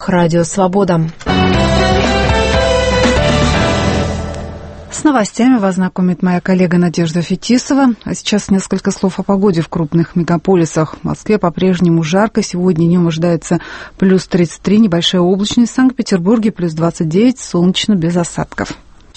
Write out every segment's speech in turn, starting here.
Радио Свобода. С новостями вас знакомит моя коллега Надежда Фетисова. А сейчас несколько слов о погоде в крупных мегаполисах. В Москве по-прежнему жарко. Сегодня днем ожидается плюс 33, небольшая облачность. В Санкт-Петербурге плюс 29, солнечно, без осадков.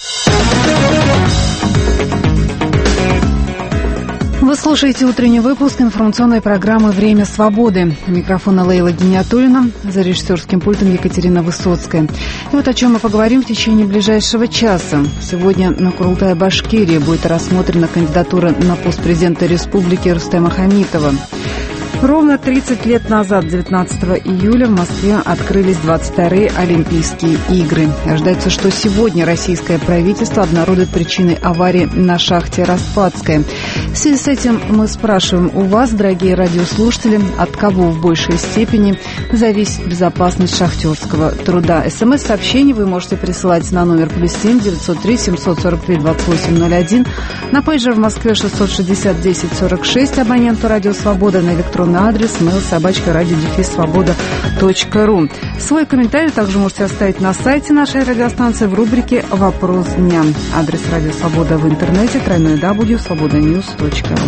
Вы слушаете утренний выпуск информационной программы «Время свободы». У микрофона Лейла Гиниатуллина, за режиссерским пультом Екатерина Высоцкая. И вот о чем мы поговорим в течение ближайшего часа. Сегодня на Курултае Башкирии будет рассмотрена кандидатура на пост президента республики Рустема Хамитова. Ровно 30 лет назад, 19 июля, в Москве открылись 22-е Олимпийские игры. Ожидается, что сегодня российское правительство обнародует причины аварии на шахте «Распадская». В связи с этим мы спрашиваем у вас, дорогие радиослушатели, от кого в большей степени зависит безопасность шахтерского труда. СМС-сообщение вы можете присылать на номер +7 903 743 2801. На пейджер в Москве 660 10 46. Абоненту «Радио Свобода» на электронный адрес mail@radio-svoboda.ru. Свой комментарий также можете оставить на сайте нашей радиостанции в рубрике «Вопрос дня». Адрес «Радио Свобода» в интернете www.svobodanews.ru.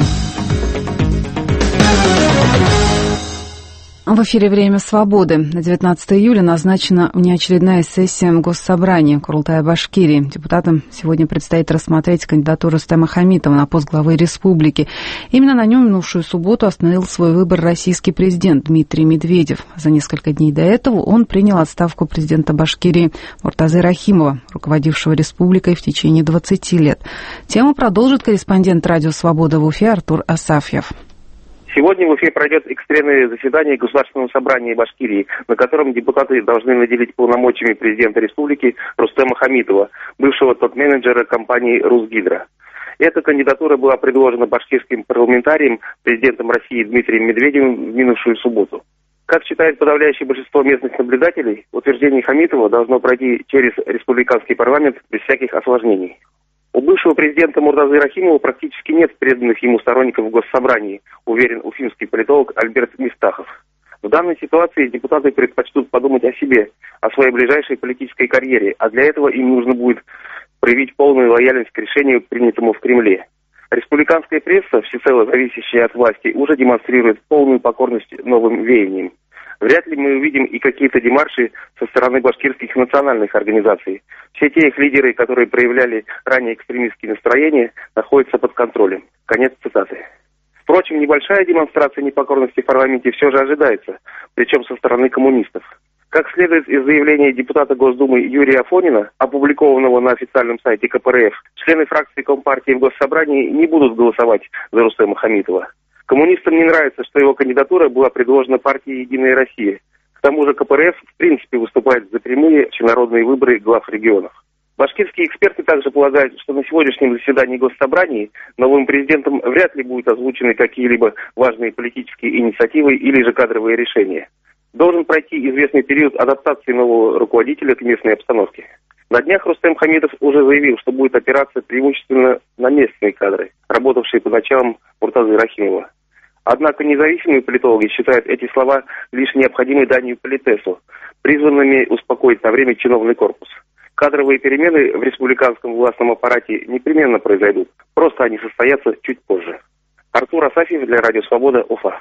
В эфире «Время свободы». На 19 июля назначена внеочередная сессия Госсобрания Курултая Башкирии. Депутатам сегодня предстоит рассмотреть кандидатуру Рустема Хамитова на пост главы республики. Именно на нем минувшую субботу остановил свой выбор российский президент Дмитрий Медведев. За несколько дней до этого он принял отставку президента Башкирии Муртазы Рахимова, руководившего республикой в течение 20 лет. Тему продолжит корреспондент «Радио Свобода» в Уфе Артур Асафьев. Сегодня в Уфе пройдет экстренное заседание Государственного собрания Башкирии, на котором депутаты должны наделить полномочиями президента республики Рустема Хамитова, бывшего топ-менеджера компании «Русгидро». Эта кандидатура была предложена башкирским парламентарием, президентом России Дмитрием Медведевым в минувшую субботу. Как считает подавляющее большинство местных наблюдателей, утверждение Хамитова должно пройти через республиканский парламент без всяких осложнений. У бывшего президента Муртазы Рахимова практически нет преданных ему сторонников в Госсобрании, уверен уфимский политолог Альберт Мистахов. В данной ситуации депутаты предпочтут подумать о себе, о своей ближайшей политической карьере, а для этого им нужно будет проявить полную лояльность к решению, принятому в Кремле. Республиканская пресса, всецело зависящая от власти, уже демонстрирует полную покорность новым веяниям. Вряд ли мы увидим и какие-то демарши со стороны башкирских национальных организаций. Все те их лидеры, которые проявляли ранее экстремистские настроения, находятся под контролем. Конец цитаты. Впрочем, небольшая демонстрация непокорности в парламенте все же ожидается, причем со стороны коммунистов. Как следует из заявления депутата Госдумы Юрия Афонина, опубликованного на официальном сайте КПРФ, члены фракции Компартии в Госсобрании не будут голосовать за Рустема Хамитова. Коммунистам не нравится, что его кандидатура была предложена партией «Единая Россия». К тому же КПРФ в принципе выступает за прямые всенародные выборы глав регионов. Башкирские эксперты также полагают, что на сегодняшнем заседании Госсобрании новым президентом вряд ли будут озвучены какие-либо важные политические инициативы или же кадровые решения. Должен пройти известный период адаптации нового руководителя к местной обстановке. На днях Рустем Хамитов уже заявил, что будет опираться преимущественно на местные кадры, работавшие под началом Муртазы Рахимова. Однако независимые политологи считают эти слова лишь необходимой данью политесу, призванными успокоить на время чиновный корпус. Кадровые перемены в республиканском властном аппарате непременно произойдут, просто они состоятся чуть позже. Артур Асафьев для Радио Свобода, Уфа.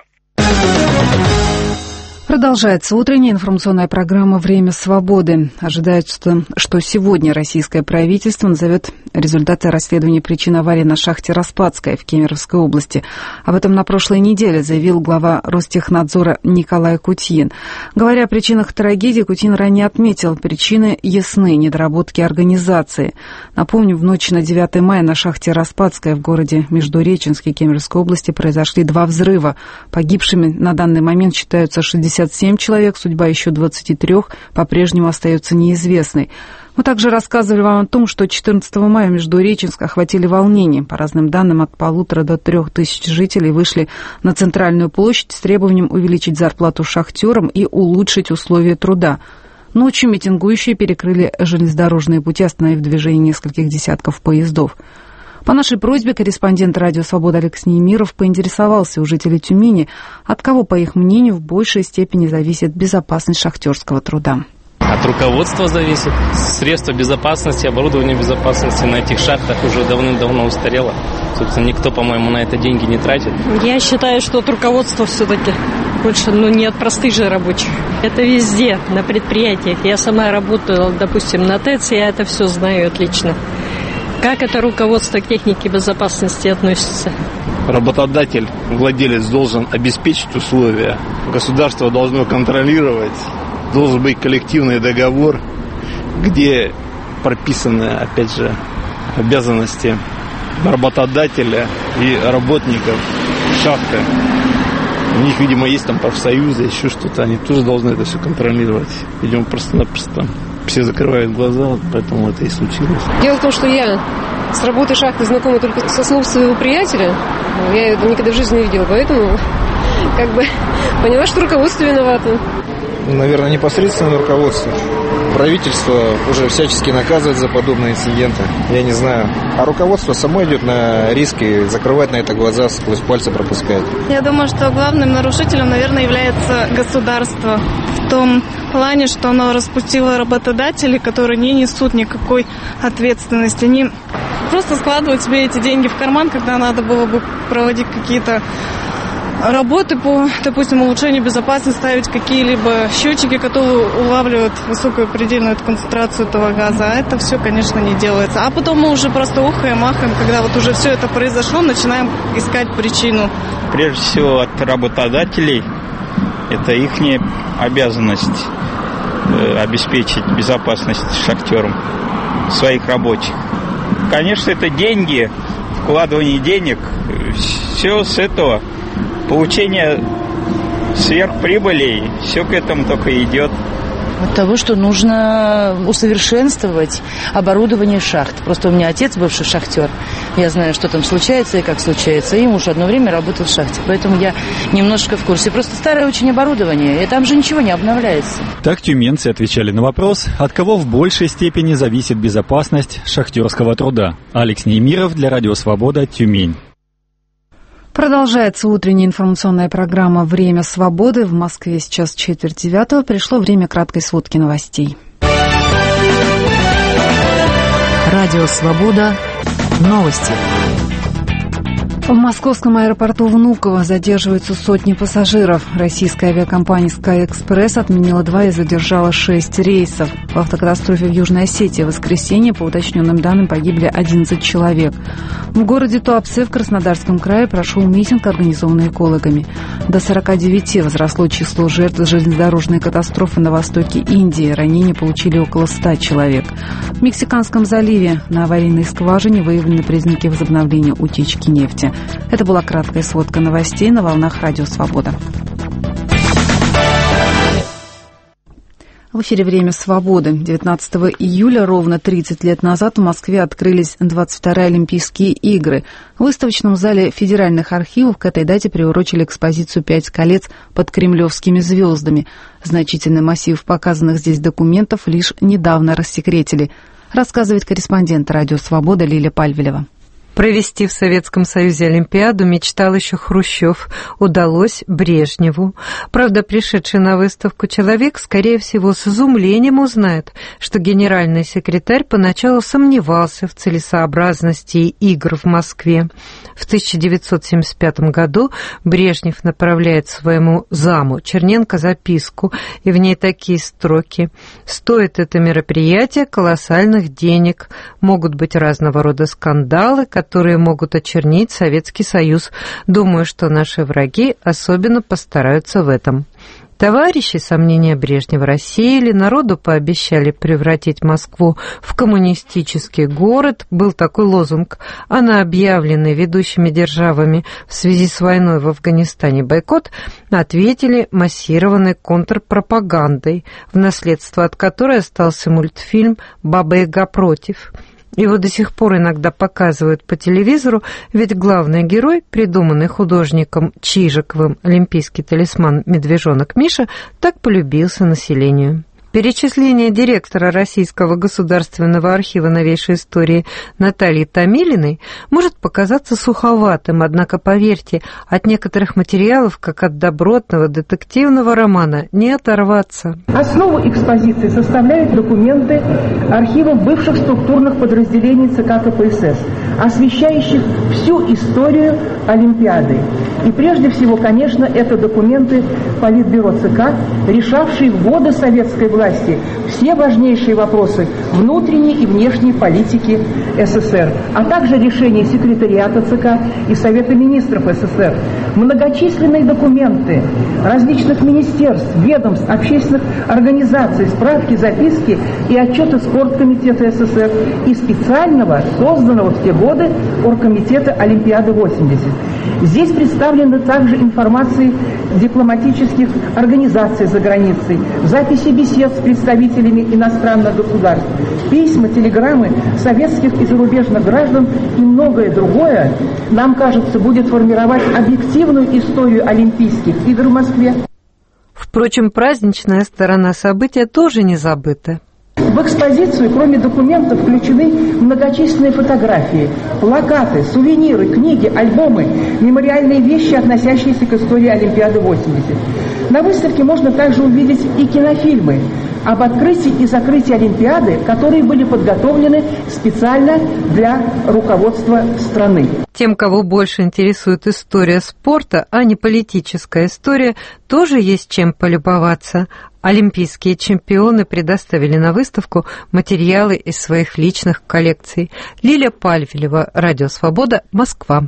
Продолжается утренняя информационная программа «Время свободы». Ожидается, что сегодня российское правительство назовет результаты расследования причин аварии на шахте «Распадская» в Кемеровской области. Об этом на прошлой неделе заявил глава Ростехнадзора Николай Кутьин. Говоря о причинах трагедии, Кутьин ранее отметил, причины ясны, недоработки организации. Напомню, в ночь на 9 мая на шахте «Распадская» в городе Междуреченске Кемеровской области произошли 2 взрыва. Погибшими на данный момент считаются 67 человек, судьба еще 23 по-прежнему остается неизвестной. Мы также рассказывали вам о том, что 14 мая Междуреченск охватили волнения. По разным данным, от 1500 до 3000 жителей вышли на центральную площадь с требованием увеличить зарплату шахтерам и улучшить условия труда. Ночью митингующие перекрыли железнодорожные пути, остановив движение нескольких десятков поездов. По нашей просьбе корреспондент «Радио Свобода» Алекс Немиров поинтересовался у жителей Тюмени, от кого, по их мнению, в большей степени зависит безопасность шахтерского труда. От руководства зависит. Средства безопасности, оборудование безопасности на этих шахтах уже давным-давно устарело. Собственно, никто, по-моему, на это деньги не тратит. Я считаю, что от руководства все-таки больше, не от простых же рабочих. Это везде, на предприятиях. Я сама работала, допустим, на ТЭЦ, я это все знаю отлично. Как это руководство к технике безопасности относится? Работодатель, владелец должен обеспечить условия. Государство должно контролировать. Должен быть коллективный договор, где прописаны, опять же, обязанности работодателя и работников шахты. У них, видимо, есть там профсоюзы, еще что-то. Они тоже должны это все контролировать. Видимо, просто-напросто все закрывают глаза, поэтому это и случилось. Дело в том, что я с работой шахты знакома только со слов своего приятеля. Я это никогда в жизни не видела, поэтому поняла, что руководство виновато. Наверное, непосредственно руководство. Правительство уже всячески наказывает за подобные инциденты. Я не знаю. А руководство само идет на риск и закрывает на это глаза, сквозь пальцы пропускает. Я думаю, что главным нарушителем, наверное, является государство. В том плане, что оно распустило работодателей, которые не несут никакой ответственности. Они просто складывают себе эти деньги в карман, когда надо было бы проводить какие-то работы по, допустим, улучшению безопасности, ставить какие-либо счетчики, которые улавливают высокую предельную концентрацию этого газа. А это все, конечно, не делается. А потом мы уже просто ухаем-махаем, когда вот уже все это произошло, начинаем искать причину. Прежде всего от работодателей. Это их обязанность обеспечить безопасность шахтерам своих рабочих. Конечно, это деньги, вкладывание денег, все с этого. Получение сверхприбылей, все к этому только идет. От того, что нужно усовершенствовать оборудование шахт. Просто у меня отец бывший шахтер. Я знаю, что там случается и как случается. И муж одно время работал в шахте. Поэтому я немножко в курсе. Просто старое очень оборудование, и там же ничего не обновляется. Так тюменцы отвечали на вопрос, от кого в большей степени зависит безопасность шахтерского труда. Алекс Немиров для Радио Свобода, Тюмень. Продолжается утренняя информационная программа «Время свободы». В Москве сейчас 8:45. Пришло время краткой сводки новостей. Радио Свобода. Новости. В московском аэропорту Внуково задерживаются сотни пассажиров. Российская авиакомпания «Скай-Экспресс» отменила 2 и задержала 6 рейсов. В автокатастрофе в Южной Осетии в воскресенье, по уточненным данным, погибли 11 человек. В городе Туапсе в Краснодарском крае прошел митинг, организованный экологами. До 49 возросло число жертв железнодорожной катастрофы на востоке Индии. Ранения получили около 100 человек. В Мексиканском заливе на аварийной скважине выявлены признаки возобновления утечки нефти. Это была краткая сводка новостей на волнах Радио Свобода. В эфире «Время свободы». 19 июля, ровно 30 лет назад, в Москве открылись 22-е Олимпийские игры. В выставочном зале федеральных архивов к этой дате приурочили экспозицию «5 колец под кремлевскими звездами». Значительный массив показанных здесь документов лишь недавно рассекретили, рассказывает корреспондент «Радио Свобода» Лилия Пальвелева. Провести в Советском Союзе Олимпиаду мечтал еще Хрущев. Удалось Брежневу. Правда, пришедший на выставку человек, скорее всего, с изумлением узнает, что генеральный секретарь поначалу сомневался в целесообразности игр в Москве. В 1975 году Брежнев направляет своему заму Черненко записку, и в ней такие строки: «Стоит это мероприятие колоссальных денег, могут быть разного рода скандалы, которые могут очернить Советский Союз. Думаю, что наши враги особенно постараются в этом». Товарищи сомнения Брежнева рассеяли, народу пообещали превратить Москву в коммунистический город. Был такой лозунг, а на объявленный ведущими державами в связи с войной в Афганистане бойкот ответили массированной контрпропагандой, в наследство от которой остался мультфильм «Баба-Яга против». Его до сих пор иногда показывают по телевизору, ведь главный герой, придуманный художником Чижиковым олимпийский талисман «Медвежонок Миша», так полюбился населению. Перечисление директора Российского государственного архива новейшей истории Натальи Томилиной может показаться суховатым, однако, поверьте, от некоторых материалов, как от добротного детективного романа, не оторваться. Основу экспозиции составляют документы архивов бывших структурных подразделений ЦК КПСС, освещающих всю историю Олимпиады. И прежде всего, конечно, это документы Политбюро ЦК, решавшие в годы советской власти все важнейшие вопросы внутренней и внешней политики СССР, а также решения секретариата ЦК и Совета министров СССР, многочисленные документы различных министерств, ведомств, общественных организаций, справки, записки и отчеты Спорткомитета СССР и специального, созданного в те годы Оргкомитета Олимпиады 80. Здесь представлены также информации дипломатических организаций за границей, записи бесед с представителями иностранных государств, письма, телеграммы советских и зарубежных граждан и многое другое, нам кажется, будет формировать объективную историю Олимпийских игр в Москве. Впрочем, праздничная сторона события тоже не забыта. В экспозицию, кроме документов, включены многочисленные фотографии, плакаты, сувениры, книги, альбомы, мемориальные вещи, относящиеся к истории Олимпиады 80. На выставке можно также увидеть и кинофильмы об открытии и закрытии Олимпиады, которые были подготовлены специально для руководства страны. Тем, кого больше интересует история спорта, а не политическая история, тоже есть чем полюбоваться. Олимпийские чемпионы предоставили на выставку материалы из своих личных коллекций. Лилия Пальвелева, Радио Свобода, Москва.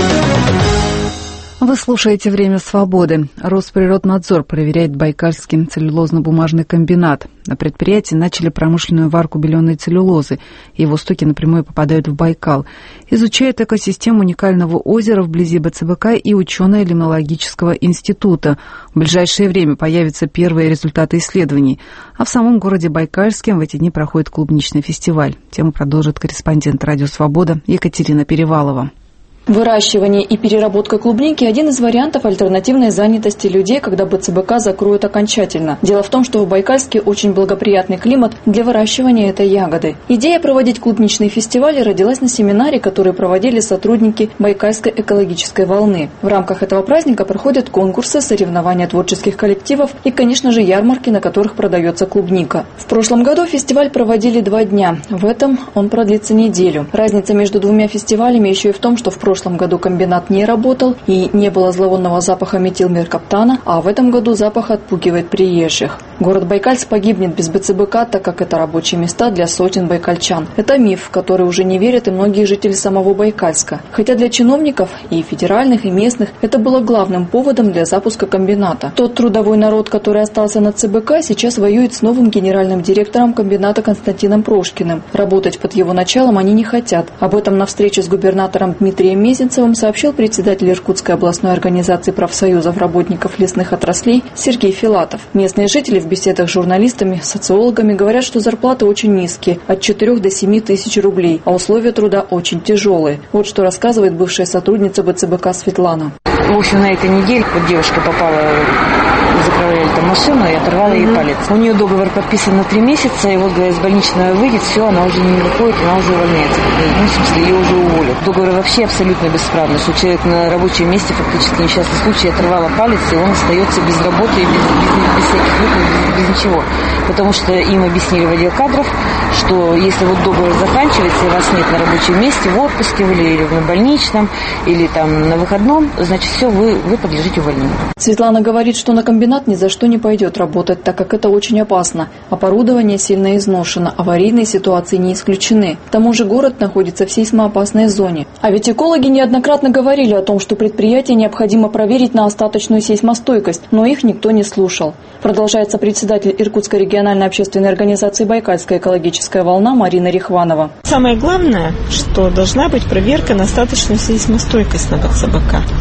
Вы слушаете «Время свободы». Росприроднадзор проверяет Байкальский целлюлозно-бумажный комбинат. На предприятии начали промышленную варку беленой целлюлозы. Его стоки напрямую попадают в Байкал. Изучают экосистему уникального озера вблизи БЦБК и ученые Лимнологического института. В ближайшее время появятся первые результаты исследований. А в самом городе Байкальске в эти дни проходит клубничный фестиваль. Тему продолжит корреспондент «Радио Свобода» Екатерина Перевалова. Выращивание и переработка клубники – один из вариантов альтернативной занятости людей, когда БЦБК закроют окончательно. Дело в том, что в Байкальске очень благоприятный климат для выращивания этой ягоды. Идея проводить клубничные фестивали родилась на семинаре, который проводили сотрудники Байкальской экологической волны. В рамках этого праздника проходят конкурсы, соревнования творческих коллективов и, конечно же, ярмарки, на которых продается клубника. В прошлом году фестиваль проводили 2 дня. В этом он продлится неделю. Разница между двумя фестивалями еще и в том, что в прошлом году комбинат не работал и не было зловонного запаха метилмеркаптана, а в этом году запах отпугивает приезжих. Город Байкальск погибнет без БЦБК, так как это рабочие места для сотен байкальчан. Это миф, в который уже не верят и многие жители самого Байкальска. Хотя для чиновников, и федеральных, и местных, это было главным поводом для запуска комбината. Тот трудовой народ, который остался на ЦБК, сейчас воюет с новым генеральным директором комбината Константином Прошкиным. Работать под его началом они не хотят. Об этом на встрече с губернатором Дмитрием Мезенцевым сообщил председатель Иркутской областной организации профсоюзов работников лесных отраслей Сергей Филатов. Местные жители в беседах с журналистами, социологами говорят, что зарплаты очень низкие, от 4 до 7 тысяч рублей, а условия труда очень тяжелые. Вот что рассказывает бывшая сотрудница БЦБК Светлана. В общем, на этой неделе девушка попала, закрывали там машину и оторвала ей палец. У нее договор подписан на 3 месяца, и вот, говорит, с больничного выйдет, все, она уже не выходит, она уже увольняется. Ну, в смысле, ее уже уволят. Договор вообще абсолютно бесправный, что человек на рабочем месте, фактически несчастный случай, оторвала палец, и он остается без работы, без всяких выплат, без ничего. Потому что им объяснили в отдел кадров, что если вот договор заканчивается, и вас нет на рабочем месте, в отпуске или на больничном, или там на выходном, значит, все, вы подлежите увольнению. Светлана говорит, что на комбинат ни за что не пойдет работать, так как это очень опасно. Оборудование сильно изношено, аварийные ситуации не исключены. К тому же город находится в сейсмоопасной зоне. А ведь экологи неоднократно говорили о том, что предприятие необходимо проверить на остаточную сейсмостойкость, но их никто не слушал. Продолжается председатель Иркутской региональной общественной организации «Байкальская экологическая волна» Марина Рихванова. Самое главное, что должна быть проверка на остаточную сейсмостойкость на БЦБК. Длительный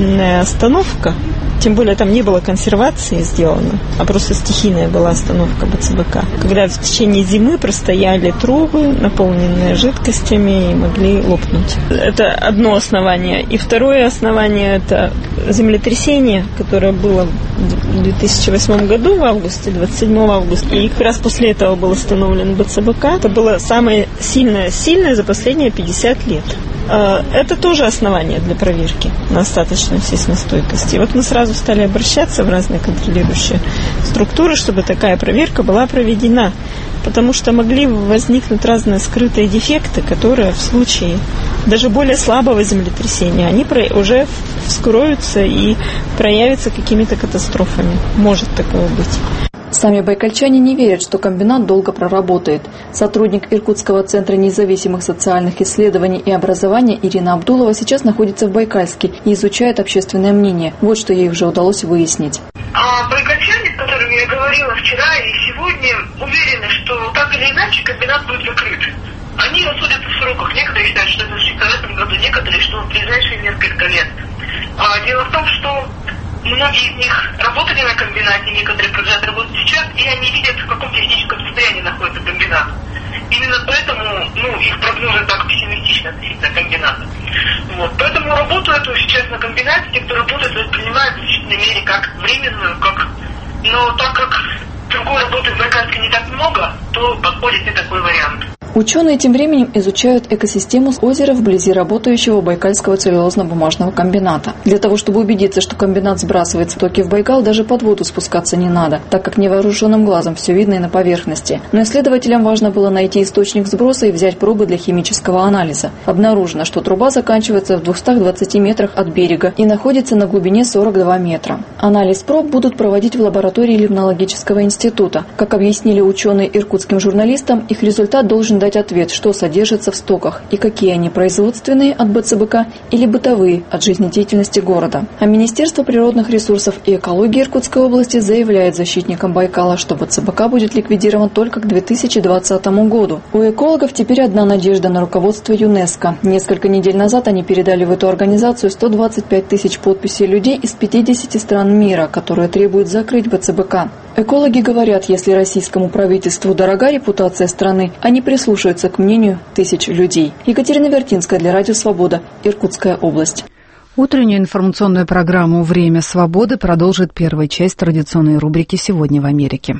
вынужденная остановка. Тем более там не было консервации сделано, а просто стихийная была остановка БЦБК. Когда в течение зимы простояли трубы, наполненные жидкостями, и могли лопнуть. Это одно основание. И второе основание – это землетрясение, которое было в 2008 году, в августе, 27 августа. И как раз после этого был установлен БЦБК. Это было самое сильное за последние 50 лет. Это тоже основание для проверки на остаточную сейсмостойкость. И вот мы сразу стали обращаться в разные контролирующие структуры, чтобы такая проверка была проведена. Потому что могли возникнуть разные скрытые дефекты, которые в случае даже более слабого землетрясения, они уже вскроются и проявятся какими-то катастрофами. Может такое быть. Сами байкальчане не верят, что комбинат долго проработает. Сотрудник Иркутского центра независимых социальных исследований и образования Ирина Абдулова сейчас находится в Байкальске и изучает общественное мнение. Вот что ей уже удалось выяснить. Байкальчане, с которыми я говорила вчера и сегодня, уверены, что так или иначе комбинат будет закрыт. Они расходятся в сроках. Некоторые считают, что это в этом году, некоторые, что в ближайшие несколько лет. Дело в том, что многие из них работали на комбинате, некоторые продолжают работать сейчас, и они видят, в каком техническом состоянии находится комбинат. Именно поэтому, их прогнозы так пессимистичны относительно комбината. Вот. Поэтому работу эту сейчас на комбинате, те, кто работает, воспринимают в значительной мере как временную, но так как другой работы в Байкальске не так много, то подходит и такой вариант. Ученые тем временем изучают экосистему озера вблизи работающего Байкальского целлюлозно-бумажного комбината. Для того, чтобы убедиться, что комбинат сбрасывает стоки в Байкал, даже под воду спускаться не надо, так как невооруженным глазом все видно и на поверхности. Но исследователям важно было найти источник сброса и взять пробы для химического анализа. Обнаружено, что труба заканчивается в 220 метрах от берега и находится на глубине 42 метра. Анализ проб будут проводить в лаборатории Ливнологического института. Как объяснили ученые иркутским журналистам, их результат должен дать ответ, что содержится в стоках и какие они производственные от БЦБК или бытовые от жизнедеятельности города. А Министерство природных ресурсов и экологии Иркутской области заявляет защитникам Байкала, что БЦБК будет ликвидирован только к 2020 году. У экологов теперь одна надежда на руководство ЮНЕСКО. Несколько недель назад они передали в эту организацию 125 тысяч подписей людей из 50 стран мира, которые требуют закрыть БЦБК. Экологи говорят, если российскому правительству дорога репутация страны, они прислушаются к мнению тысяч людей. Екатерина Вертинская для Радио Свобода, Иркутская область. Утреннюю информационную программу «Время свободы» продолжит первая часть традиционной рубрики «Сегодня в Америке».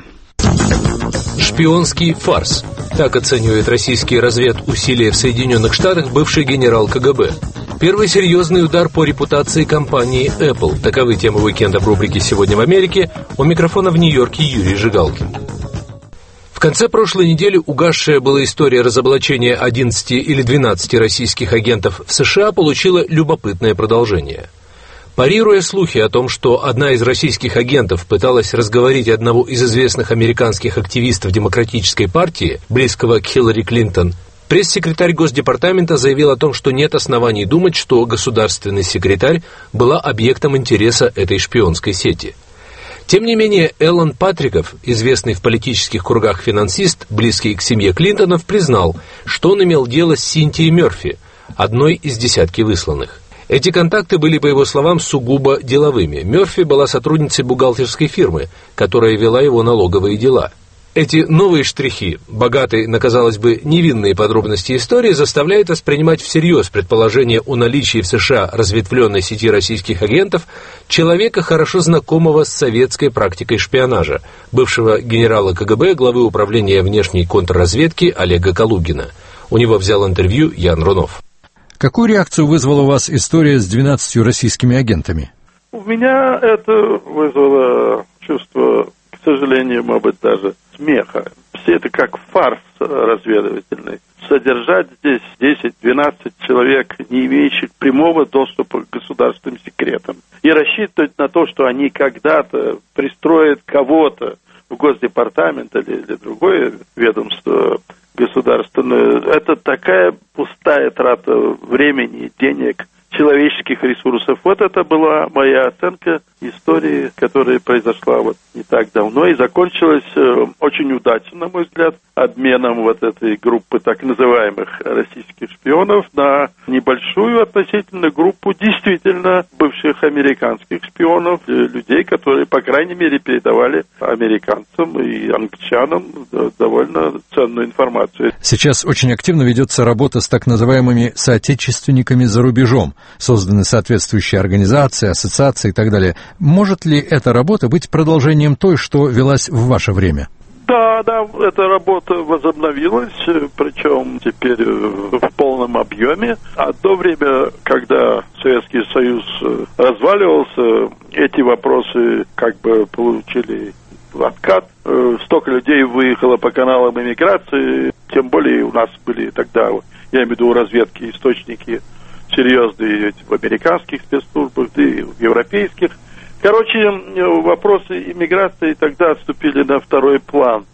Шпионский фарс. Так оценивает российские разведусилия в Соединенных Штатах бывший генерал КГБ. Первый серьезный удар по репутации компании Apple. Таковы темы уикенда в рубрике «Сегодня в Америке». У микрофона в Нью-Йорке Юрий Жигалкин. В конце прошлой недели угасшая была история разоблачения 11 или 12 российских агентов в США получила любопытное продолжение. Парируя слухи о том, что одна из российских агентов пыталась разговорить одного из известных американских активистов Демократической партии, близкого к Хиллари Клинтон, пресс-секретарь Госдепартамента заявил о том, что нет оснований думать, что государственный секретарь была объектом интереса этой шпионской сети. Тем не менее, Эллен Патриков, известный в политических кругах финансист, близкий к семье Клинтонов, признал, что он имел дело с Синтией Мерфи, одной из десятки высланных. Эти контакты были, по его словам, сугубо деловыми. Мерфи была сотрудницей бухгалтерской фирмы, которая вела его налоговые дела. Эти новые штрихи, богатые на, казалось бы, невинные подробности истории, заставляют воспринимать всерьез предположение о наличии в США разветвленной сети российских агентов человека, хорошо знакомого с советской практикой шпионажа, бывшего генерала КГБ, главы управления внешней контрразведки Олега Калугина. У него взял интервью Ян Рунов. Какую реакцию вызвала у вас история с 12 российскими агентами? У меня это вызвало чувство, к сожалению, может быть, даже смеха. Все это как фарс разведывательный. Содержать здесь 10-12 человек, не имеющих прямого доступа к государственным секретам. И рассчитывать на то, что они когда-то пристроят кого-то в Госдепартамент или другое ведомство государственное, это такая пустая трата времени, денег, человеческих ресурсов. Вот это была моя оценка истории, которая произошла вот не так давно и закончилась очень удачно, на мой взгляд, обменом вот этой группы так называемых российских шпионов на небольшую относительно группу действительно бывших американских шпионов, людей, которые, по крайней мере, передавали американцам и англичанам довольно ценную информацию. Сейчас очень активно ведется работа с так называемыми соотечественниками за рубежом. Созданы соответствующие организации, ассоциации и так далее. Может ли эта работа быть продолжением той, что велась в ваше время? Да, эта работа возобновилась, причем теперь в полном объеме. А до времени, когда Советский Союз разваливался, эти вопросы как бы получили откат. Столько людей выехало по каналам иммиграции, тем более у нас были тогда, я имею в виду разведки, источники серьезные в американских спецслужбах, да и в европейских. Короче, вопросы иммиграции тогда отступили на второй план.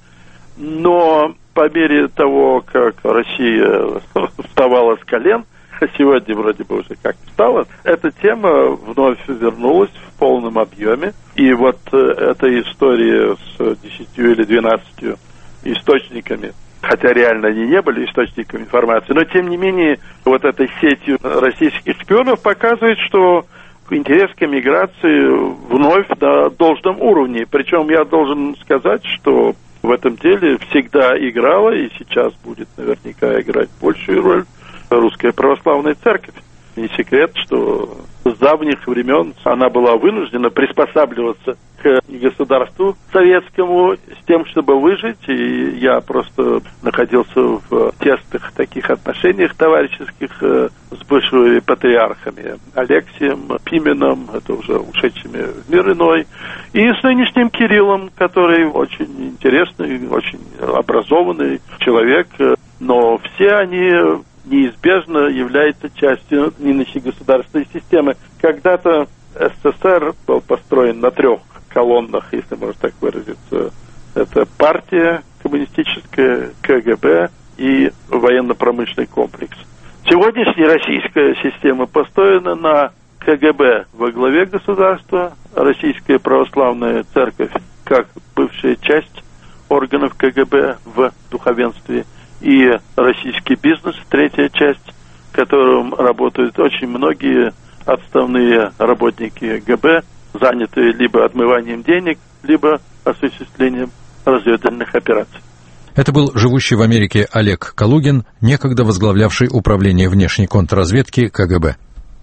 Но по мере того, как Россия вставала с колен, а сегодня вроде бы уже как встала, эта тема вновь вернулась в полном объеме. И вот эта история с 10 или 12 источниками, хотя реально они не были источниками информации, но тем не менее вот этой сетью российских шпионов показывает, что интерес к эмиграции вновь на должном уровне. Причем я должен сказать, что в этом деле всегда играла и сейчас будет наверняка играть большую роль Русская Православная Церковь. Не секрет, что с давних времен она была вынуждена приспосабливаться к государству советскому с тем, чтобы выжить. И я просто находился в тесных таких отношениях товарищеских с бывшими патриархами Алексием, Пименом, это уже ушедшими в мир иной, и с нынешним Кириллом, который очень интересный, очень образованный человек, но все они неизбежно является частью нынешней государственной системы. Когда-то СССР был построен на 3 колоннах, если можно так выразиться. Это партия коммунистическая, КГБ и военно-промышленный комплекс. Сегодняшняя российская система построена на КГБ во главе государства, Российская Православная Церковь как бывшая часть органов КГБ в духовенстве, и российский бизнес, 3-я часть, в котором работают очень многие отставные работники ГБ, занятые либо отмыванием денег, либо осуществлением разведывательных операций. Это был живущий в Америке Олег Калугин, некогда возглавлявший управление внешней контрразведки КГБ.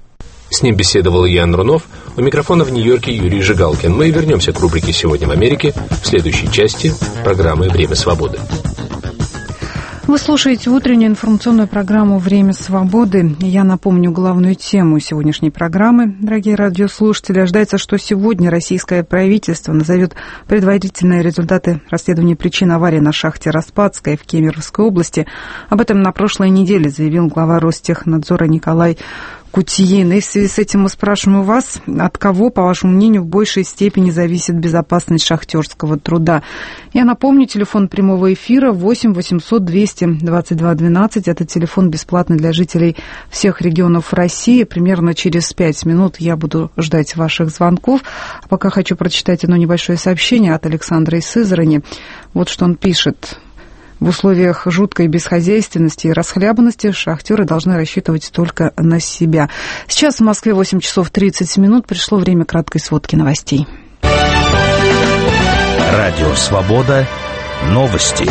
С ним беседовал Ян Рунов, у микрофона в Нью-Йорке Юрий Жигалкин. Мы вернемся к рубрике «Сегодня в Америке» в следующей части программы «Время свободы». Вы слушаете утреннюю информационную программу «Время свободы». Я напомню главную тему сегодняшней программы. Дорогие радиослушатели, ожидается, что сегодня российское правительство назовет предварительные результаты расследования причин аварии на шахте Распадской в Кемеровской области. Об этом на прошлой неделе заявил глава Ростехнадзора Николай Кутиин. И в связи с этим мы спрашиваем у вас, от кого, по вашему мнению, в большей степени зависит безопасность шахтерского труда. Я напомню, телефон прямого эфира 8 800 200 22 12. Это телефон бесплатный для жителей всех регионов России. Примерно через 5 минут я буду ждать ваших звонков. А пока хочу прочитать одно небольшое сообщение от Александра из Сызрани. Вот что он пишет. В условиях жуткой бесхозяйственности и расхлябанности шахтеры должны рассчитывать только на себя. Сейчас в Москве 8 часов 30 минут. Пришло время краткой сводки новостей. Радио «Свобода». Новости.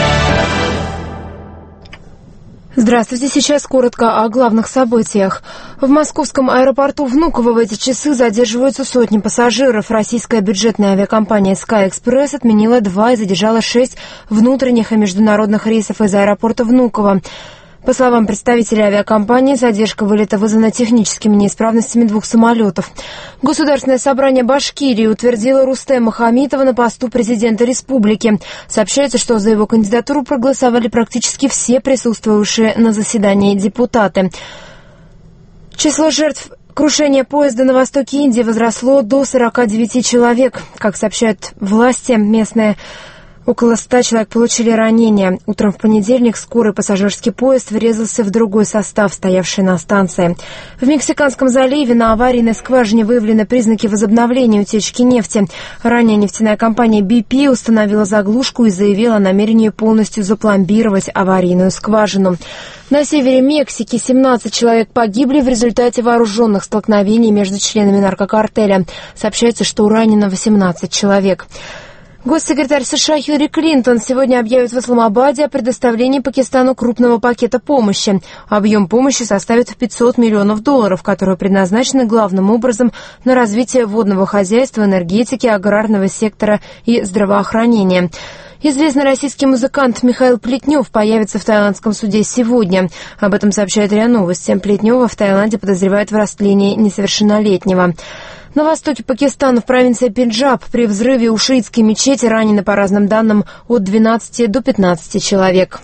Здравствуйте. Сейчас коротко о главных событиях. В московском аэропорту Внуково в эти часы задерживаются сотни пассажиров. Российская бюджетная авиакомпания Sky Express отменила 2 и задержала 6 внутренних и международных рейсов из аэропорта Внуково. По словам представителей авиакомпании, задержка вылета вызвана техническими неисправностями 2 самолетов. Государственное собрание Башкирии утвердило Рустема Хамитова на посту президента республики. Сообщается, что за его кандидатуру проголосовали практически все присутствовавшие на заседании депутаты. Число жертв крушения поезда на востоке Индии возросло до 49 человек. Как сообщают власти, местные Около 100 человек получили ранения. Утром в понедельник скорый пассажирский поезд врезался в другой состав, стоявший на станции. В Мексиканском заливе на аварийной скважине выявлены признаки возобновления утечки нефти. Ранее нефтяная компания BP установила заглушку и заявила о намерении полностью запломбировать аварийную скважину. На севере Мексики 17 человек погибли в результате вооруженных столкновений между членами наркокартеля. Сообщается, что ранено 18 человек. Госсекретарь США Хиллари Клинтон сегодня объявит в Исламабаде о предоставлении Пакистану крупного пакета помощи. Объем помощи составит $500 миллионов, которые предназначены главным образом на развитие водного хозяйства, энергетики, аграрного сектора и здравоохранения. Известный российский музыкант Михаил Плетнев появится в таиландском суде сегодня. Об этом сообщает РИА Новости. Плетнева в Таиланде подозревают в растлении несовершеннолетнего. На востоке Пакистана, в провинции Пенджаб, при взрыве у шиитской мечети ранены, по разным данным, от 12 до 15 человек.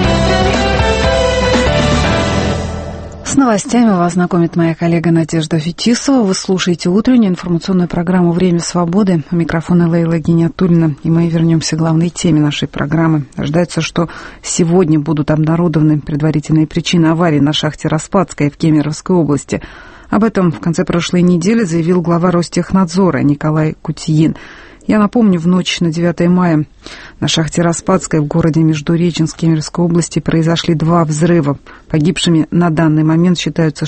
С новостями вас знакомит моя коллега Надежда Фетисова. Вы слушаете утреннюю информационную программу «Время свободы». У микрофона Лейла Гиниатуллина. И мы вернемся к главной теме нашей программы. Ожидается, что сегодня будут обнародованы предварительные причины аварии на шахте Распадская в Кемеровской области. Об этом в конце прошлой недели заявил глава Ростехнадзора Николай Кутьин. Я напомню, в ночь на 9 мая на шахте Распадской в городе Междуреченск Кемеровской области произошли 2 взрыва. Погибшими на данный момент считаются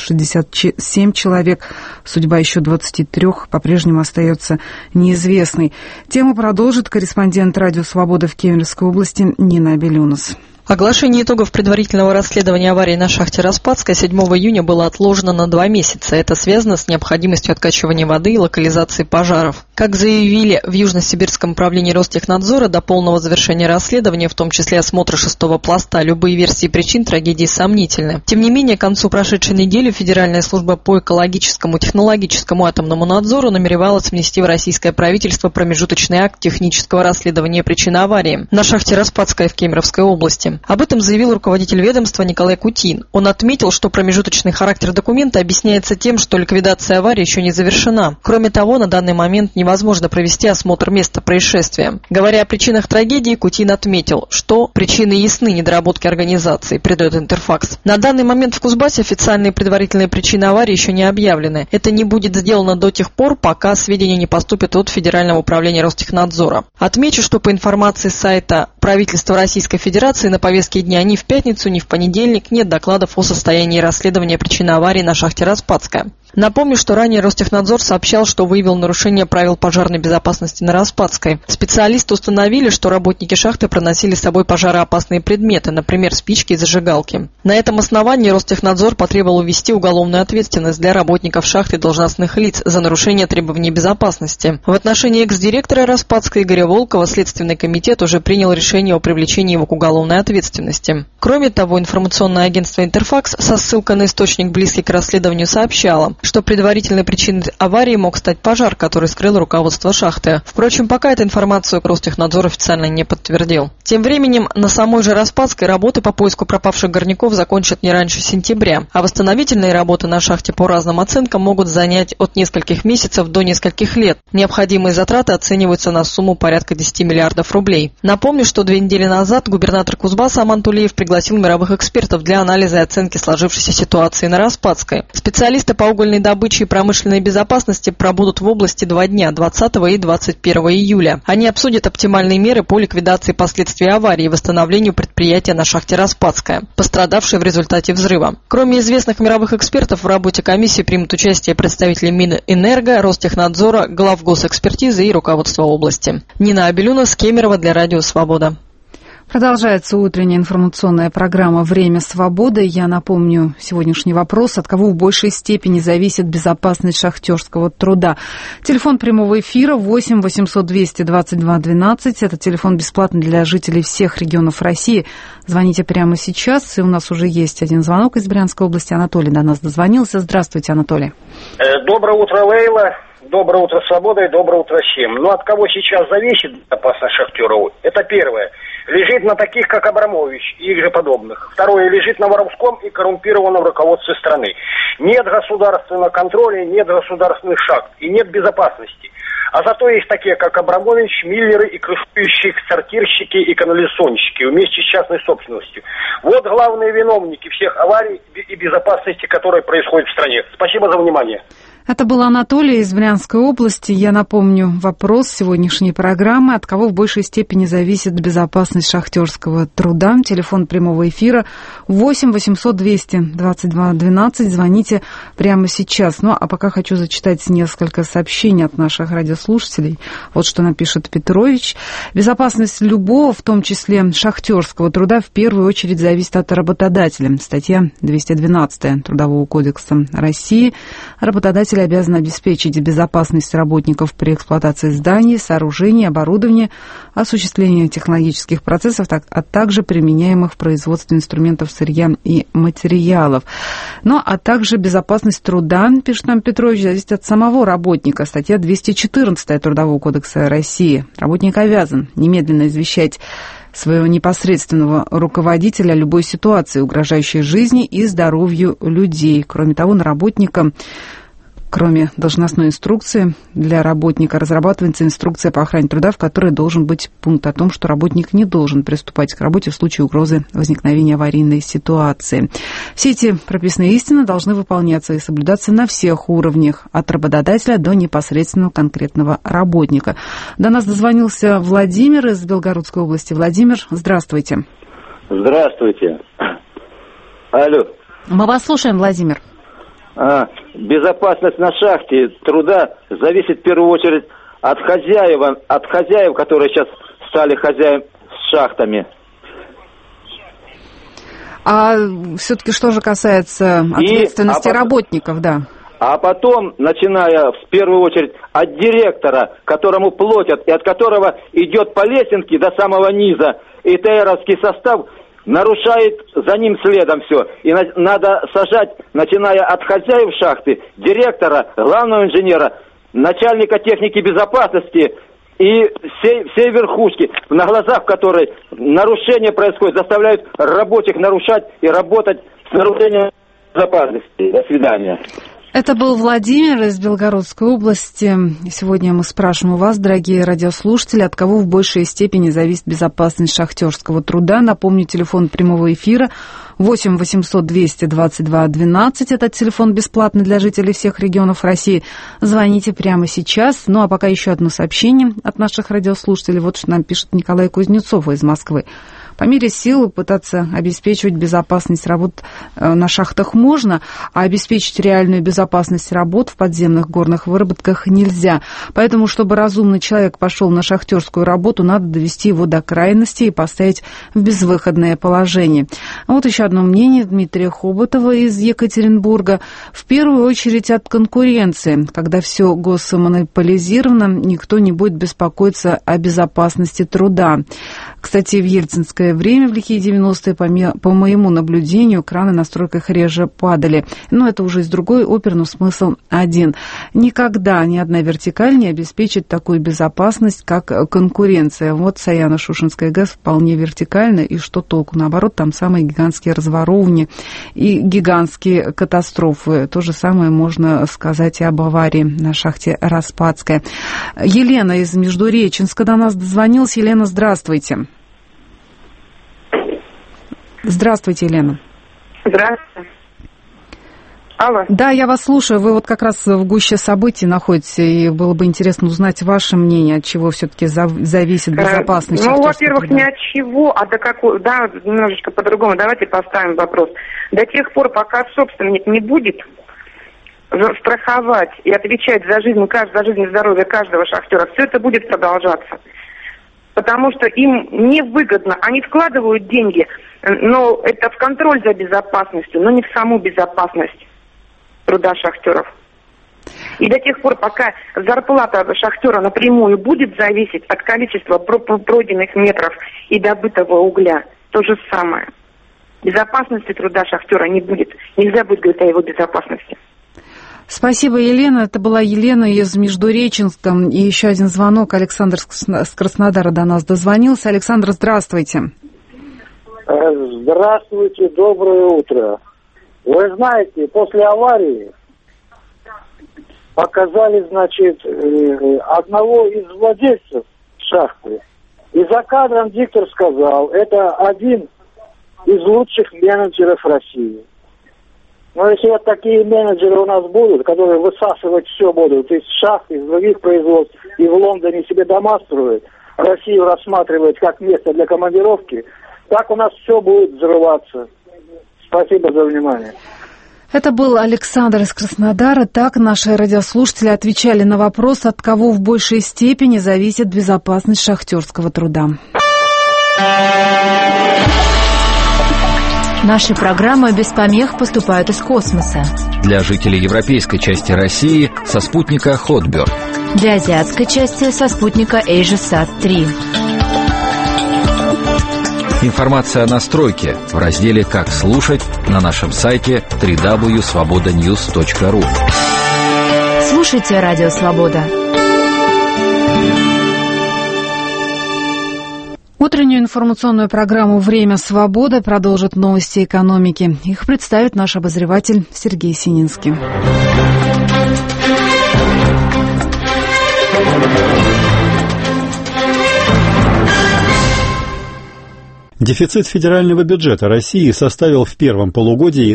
67 человек. Судьба еще 23 по-прежнему остается неизвестной. Тему продолжит корреспондент «Радио Свобода» в Кемеровской области Нина Абелюнас. Оглашение итогов предварительного расследования аварии на шахте Распадской 7 июня было отложено на 2 месяца. Это связано с необходимостью откачивания воды и локализации пожаров. Как заявили в Южно-Сибирском управлении Ростехнадзора, до полного завершения расследования, в том числе осмотра 6-го пласта, любые версии причин трагедии сомнительны. Тем не менее, к концу прошедшей недели Федеральная служба по экологическому и технологическому атомному надзору намеревалась внести в российское правительство промежуточный акт технического расследования причин аварии на шахте Распадской в Кемеровской области. Об этом заявил руководитель ведомства Николай Кутьин. Он отметил, что промежуточный характер документа объясняется тем, что ликвидация аварии еще не завершена. Кроме того, на данный момент невозможно провести осмотр места происшествия. Говоря о причинах трагедии, Кутьин отметил, что причины ясны недоработки организации, передает Интерфакс. На данный момент в Кузбассе официальные предварительные причины аварии еще не объявлены. Это не будет сделано до тех пор, пока сведения не поступят от Федерального управления Ростехнадзора. Отмечу, что по информации сайта правительства Российской Федерации на повестке дня ни в пятницу, ни в понедельник нет докладов о состоянии расследования причины аварии на шахте Распадская. Напомню, что ранее Ростехнадзор сообщал, что выявил нарушение правил пожарной безопасности на Распадской. Специалисты установили, что работники шахты проносили с собой пожароопасные предметы, например, спички и зажигалки. На этом основании Ростехнадзор потребовал ввести уголовную ответственность для работников шахты и должностных лиц за нарушение требований безопасности. В отношении экс-директора Распадской Игоря Волкова Следственный комитет уже принял решение о привлечении его к уголовной ответственности. Кроме того, информационное агентство «Интерфакс» со ссылкой на источник, близкий к расследованию, сообщало, что предварительной причиной аварии мог стать пожар, который скрыло руководство шахты. Впрочем, пока эту информацию Ростехнадзор официально не подтвердил. Тем временем, на самой же Распадской работы по поиску пропавших горняков закончат не раньше сентября, а восстановительные работы на шахте по разным оценкам могут занять от нескольких месяцев до нескольких лет. Необходимые затраты оцениваются на сумму порядка 10 миллиардов рублей. Напомню, что 2 недели назад губернатор Кузбасса Аман Тулеев пригласил мировых экспертов для анализа и оценки сложившейся ситуации на Распадской. Специалисты по угольной добычи и промышленной безопасности пробудут в области 2 дня, 20 и 21 июля. Они обсудят оптимальные меры по ликвидации последствий аварии и восстановлению предприятия на шахте Распадская, пострадавшей в результате взрыва. Кроме известных мировых экспертов, в работе комиссии примут участие представители Минэнерго, Ростехнадзора, глав госэкспертизы и руководства области. Нина Абелюнас, Кемерово, для Радио Свобода. Продолжается утренняя информационная программа «Время свободы». Я напомню сегодняшний вопрос: от кого в большей степени зависит безопасность шахтерского труда? Телефон прямого эфира 8 800 222 12. Это телефон бесплатный для жителей всех регионов России. Звоните прямо сейчас. И у нас уже есть один звонок из Брянской области. Анатолий до нас дозвонился. Здравствуйте, Анатолий. Доброе утро, Лейла. Доброе утро, Свобода, и доброе утро всем. Ну, от кого сейчас зависит безопасность шахтеров? Это первое. Лежит на таких, как Абрамович и их же подобных. Второе. Лежит на воровском и коррумпированном руководстве страны. Нет государственного контроля, нет государственных шахт и нет безопасности. А зато есть такие, как Абрамович, Миллеры и крышующие сортирщики и канализационщики вместе с частной собственностью. Вот главные виновники всех аварий и безопасности, которые происходят в стране. Спасибо за внимание. Это был Анатолий из Брянской области. Я напомню вопрос сегодняшней программы. От кого в большей степени зависит безопасность шахтерского труда? Телефон прямого эфира 8 800 200 22 12. Звоните прямо сейчас. Ну, а пока хочу зачитать несколько сообщений от наших радиослушателей. Вот что напишет Петрович. Безопасность любого, в том числе шахтерского труда, в первую очередь зависит от работодателя. Статья 212 Трудового кодекса России. Работодатель обязан обеспечить безопасность работников при эксплуатации зданий, сооружений, оборудования, осуществлении технологических процессов, а также применяемых в производстве инструментов, сырья и материалов. Ну, а также безопасность труда, пишет нам Петрович, зависит от самого работника. Статья 214 Трудового кодекса России. Работник обязан немедленно извещать своего непосредственного руководителя о любой ситуации, угрожающей жизни и здоровью людей. Кроме того, на работника, кроме должностной инструкции, для работника разрабатывается инструкция по охране труда, в которой должен быть пункт о том, что работник не должен приступать к работе в случае угрозы возникновения аварийной ситуации. Все эти прописные истины должны выполняться и соблюдаться на всех уровнях, от работодателя до непосредственного конкретного работника. До нас дозвонился Владимир из Белгородской области. Владимир, здравствуйте. Здравствуйте. Алло. Мы вас слушаем, Владимир. Безопасность на шахте труда зависит в первую очередь от хозяев, которые сейчас стали хозяевами с шахтами. А все-таки что же касается ответственности работников, да? А потом, начиная в первую очередь от директора, которому платят, и от которого идет по лесенке до самого низа, и ТРовский состав нарушает за ним следом все. И надо сажать, начиная от хозяев шахты, директора, главного инженера, начальника техники безопасности и всей верхушки, на глазах которой нарушения происходят, заставляют рабочих нарушать и работать с нарушением безопасности. До свидания. Это был Владимир из Белгородской области. Сегодня мы спрашиваем у вас, дорогие радиослушатели, от кого в большей степени зависит безопасность шахтерского труда. Напомню, телефон прямого эфира 8 800 200 22 12. Этот телефон бесплатный для жителей всех регионов России. Звоните прямо сейчас. Ну, а пока еще одно сообщение от наших радиослушателей. Вот что нам пишет Николай Кузнецов из Москвы. По мере сил пытаться обеспечивать безопасность работ на шахтах можно, а обеспечить реальную безопасность работ в подземных горных выработках нельзя. Поэтому, чтобы разумный человек пошел на шахтерскую работу, надо довести его до крайности и поставить в безвыходное положение. А вот еще одно мнение Дмитрия Хоботова из Екатеринбурга. В первую очередь от конкуренции. Когда все госмонополизировано, никто не будет беспокоиться о безопасности труда. Кстати, в ельцинское время, в лихие 90-е, по моему наблюдению, краны на стройках реже падали. Но это уже из другой оперы, но смысл один. Никогда ни одна вертикаль не обеспечит такую безопасность, как конкуренция. Вот Саяно-Шушенская ГЭС вполне вертикальна, и что толку? Наоборот, там самые гигантские разворовывания и гигантские катастрофы. То же самое можно сказать и об аварии на шахте Распадская. Елена из Междуреченска до нас дозвонилась. Елена, здравствуйте. Здравствуйте, Елена. Здравствуйте. Алло. Да, я вас слушаю. Вы вот как раз в гуще событий находитесь, и было бы интересно узнать ваше мнение, от чего все-таки зависит безопасность. Ну, во-первых, не от чего, а до какого... Да, немножечко по-другому. Давайте поставим вопрос. До тех пор, пока собственник не будет страховать и отвечать за жизнь и здоровье каждого шахтера, все это будет продолжаться. Потому что им невыгодно. Они вкладывают деньги, но это в контроль за безопасностью, но не в саму безопасность труда шахтеров. И до тех пор, пока зарплата шахтера напрямую будет зависеть от количества пройденных метров и добытого угля, то же самое. Безопасности труда шахтера не будет. Нельзя будет говорить о его безопасности. Спасибо, Елена. Это была Елена из Междуреченска. И еще один звонок. Александр с Краснодара до нас дозвонился. Александр, здравствуйте. Здравствуйте, доброе утро. Вы знаете, после аварии показали, значит, одного из владельцев шахты. И за кадром диктор сказал, это один из лучших менеджеров России. Но если вот такие менеджеры у нас будут, которые высасывать все будут из шахт, из других производств, и в Лондоне себе дома строят, Россию рассматривают как место для командировки, так у нас все будет взрываться. Спасибо за внимание. Это был Александр из Краснодара. Так наши радиослушатели отвечали на вопрос, от кого в большей степени зависит безопасность шахтерского труда. Наши программы без помех поступают из космоса. Для жителей европейской части России со спутника Hotbird. Для азиатской части со спутника AsiaSat-3. Информация о настройке в разделе «Как слушать» на нашем сайте www.svobodanews.ru. Слушайте Радио Свобода. Утреннюю информационную программу «Время свободы» продолжат новости экономики. Их представит наш обозреватель Сергей Сининский. Дефицит федерального бюджета России составил в первом полугодии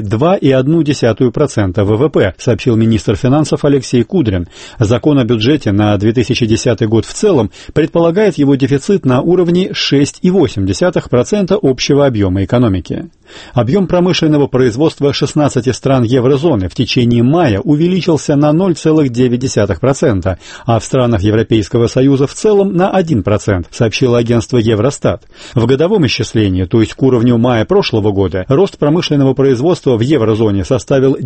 2,1% ВВП, сообщил министр финансов Алексей Кудрин. Закон о бюджете на 2010 год в целом предполагает его дефицит на уровне 6,8% общего объема экономики. Объем промышленного производства 16 стран еврозоны в течение мая увеличился на 0,9%, а в странах Европейского Союза в целом на 1%, сообщило агентство Евростат. В годовом исчислении, то есть к уровню мая прошлого года, рост промышленного производства в еврозоне составил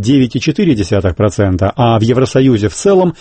9,4%, а в Евросоюзе в целом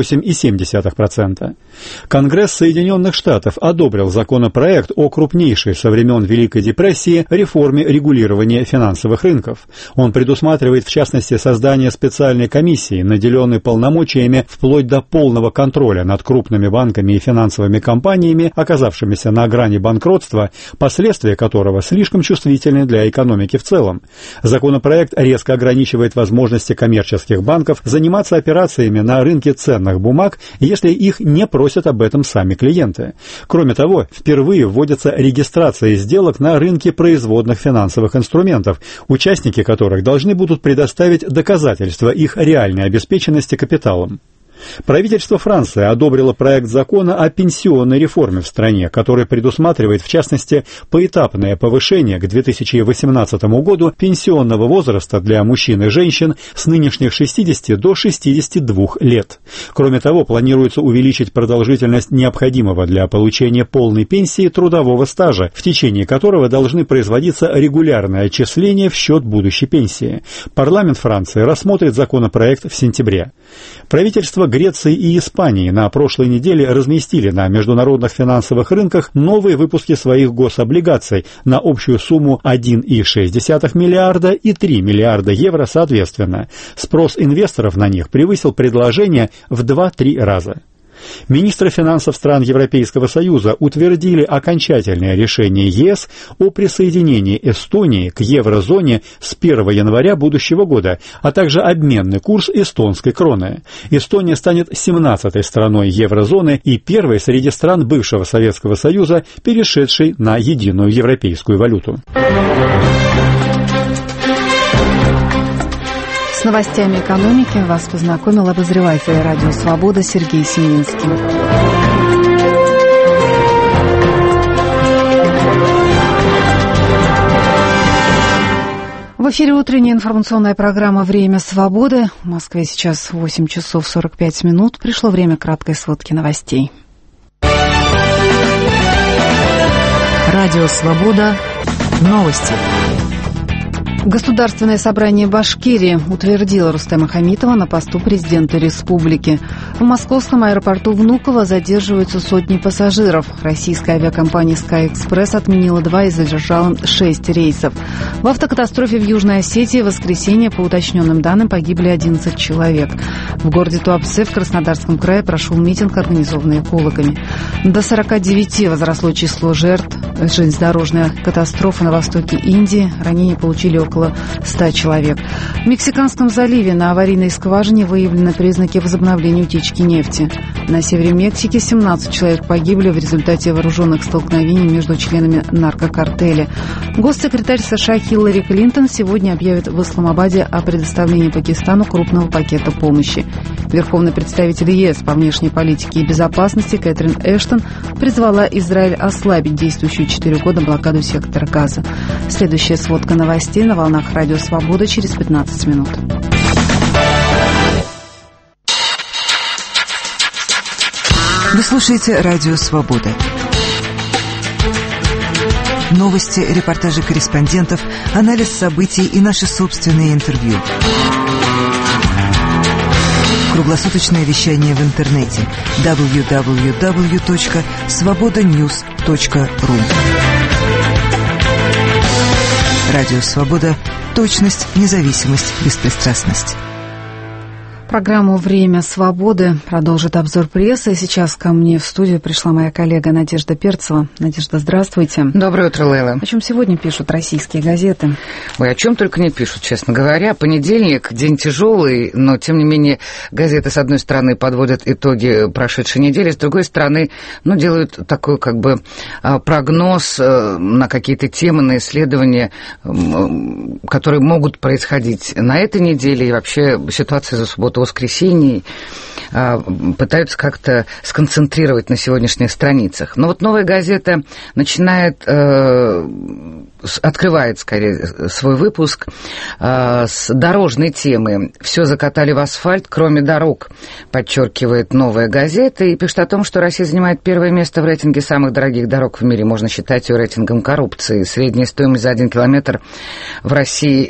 8,7%. Конгресс Соединенных Штатов одобрил законопроект о крупнейшей со времен Великой депрессии реформе регулирования финансовых рынков. Он предусматривает, в частности, создание специальной комиссии, наделенной полномочиями вплоть до полного контроля над крупными банками и финансовыми компаниями, оказавшимися на грани банкротства, последствия которого слишком чувствительны для экономики в целом. Законопроект резко ограничивает возможности коммерческих банков заниматься операциями на рынке ценных бумаг, если их не просят об этом сами клиенты. Кроме того, впервые вводится регистрация сделок на рынке производных финансовых инструментов, участники которых должны будут предоставить доказательства их реальной обеспеченности капиталом. Правительство Франции одобрило проект закона о пенсионной реформе в стране, который предусматривает, в частности, поэтапное повышение к 2018 году пенсионного возраста для мужчин и женщин с нынешних 60 до 62 лет. Кроме того, планируется увеличить продолжительность необходимого для получения полной пенсии трудового стажа, в течение которого должны производиться регулярные отчисления в счет будущей пенсии. Парламент Франции рассмотрит законопроект в сентябре. Правительство Греции и Испании на прошлой неделе разместили на международных финансовых рынках новые выпуски своих гособлигаций на общую сумму 1,6 миллиарда и 3 миллиарда евро соответственно. Спрос инвесторов на них превысил предложение в 2-3 раза. Министры финансов стран Европейского Союза утвердили окончательное решение ЕС о присоединении Эстонии к еврозоне с 1 января будущего года, а также обменный курс эстонской кроны. Эстония станет 17-й страной еврозоны и первой среди стран бывшего Советского Союза, перешедшей на единую европейскую валюту. С новостями экономики вас познакомил обозреватель «Радио Свобода» Сергей Сининский. В эфире утренняя информационная программа «Время свободы». В Москве сейчас 8 часов 45 минут. Пришло время краткой сводки новостей. Радио Свобода. Новости. Государственное собрание Башкирии утвердило Рустема Хамитова на посту президента республики. В московском аэропорту Внуково задерживаются сотни пассажиров. Российская авиакомпания Sky Express отменила 2 и задержала 6 рейсов. В автокатастрофе в Южной Осетии в воскресенье, по уточненным данным, погибли 11 человек. В городе Туапсе в Краснодарском крае прошел митинг, организованный экологами. До 49 возросло число жертв железнодорожной катастрофы на востоке Индии. Ранения получили около около 100 человек. В Мексиканском заливе на аварийной скважине выявлены признаки возобновления утечки нефти. На севере Мексики 17 человек погибли в результате вооруженных столкновений между членами наркокартеля. Госсекретарь США Хиллари Клинтон сегодня объявит в Исламабаде о предоставлении Пакистану крупного пакета помощи. Верховный представитель ЕС по внешней политике и безопасности Кэтрин Эштон призвала Израиль ослабить действующую 4 года блокаду сектора Газа. Следующая сводка новостей на волнах Радио Свобода через 15 минут. Вы слушаете Радио Свобода. Новости, репортажи корреспондентов, анализ событий и наши собственные интервью. Круглосуточное вещание в интернете www.svobodanews.ru. Радио Свобода. Точность, независимость, беспристрастность. Программу «Время свободы» продолжит обзор прессы. Сейчас ко мне в студию пришла моя коллега Надежда Перцева. Надежда, здравствуйте. Доброе утро, Лейла. О чем сегодня пишут российские газеты? Ой, о чем только не пишут, честно говоря. Понедельник, день тяжелый, но, тем не менее, газеты, с одной стороны, подводят итоги прошедшей недели, с другой стороны, делают такой, прогноз на какие-то темы, на исследования, которые могут происходить на этой неделе, и вообще ситуация за субботу-воскресенье пытаются как-то сконцентрировать на сегодняшних страницах. Но вот «Новая газета» открывает, скорее, свой выпуск с дорожной темы. «Все закатали в асфальт, кроме дорог», подчеркивает «Новая газета», и пишет о том, что Россия занимает первое место в рейтинге самых дорогих дорог в мире. Можно считать ее рейтингом коррупции. Средняя стоимость за 1 километр в России